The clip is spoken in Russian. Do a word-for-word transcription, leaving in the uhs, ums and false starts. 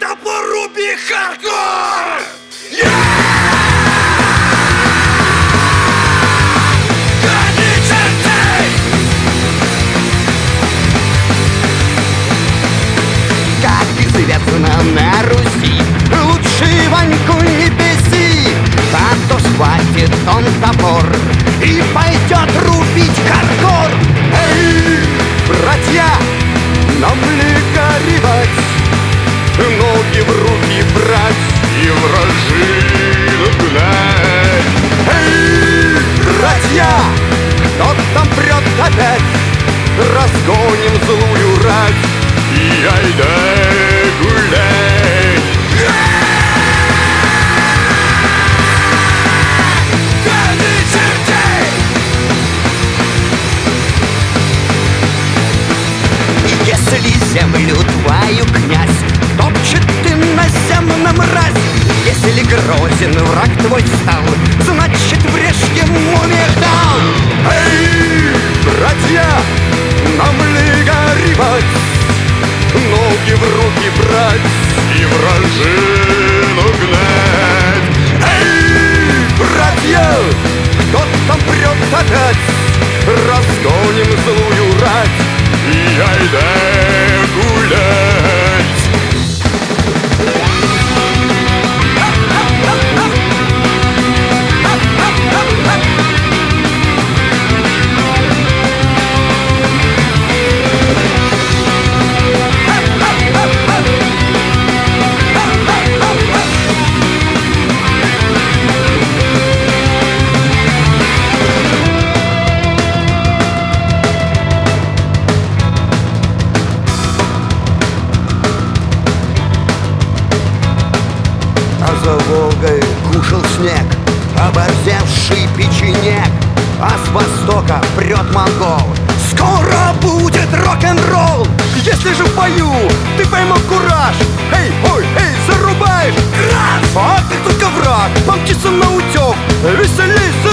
топор, руби хардкор! Гони чертей! Как известно на Руси, лучше Ваньку не беси, а то схватит он топор и пойдет рубить хардкор. Эй, братья, нам ли горевать, ноги в руки брать и вражину гнать? Эй, братья, кто там прет опять, разгоним злую рать и айда гулять. Гони чертей! Если землю твою, князь, топчет ты на земном мразь, если грозен враг твой стал, значит врежь ему медал. Эй, братья, нам ли горевать, ноги в руки брать и вражину гнать? Эй, братья, кто там прет опять, разгоним злую рать и айда гулять. А за Волгой кушал снег оборзевший печенек, а с востока прет монгол. Скоро будет рок-н-ролл. Если же в бою ты поймал кураж, эй, ой, эй, зарубаешь краш, а ты только враг, помчится на утек. Веселись,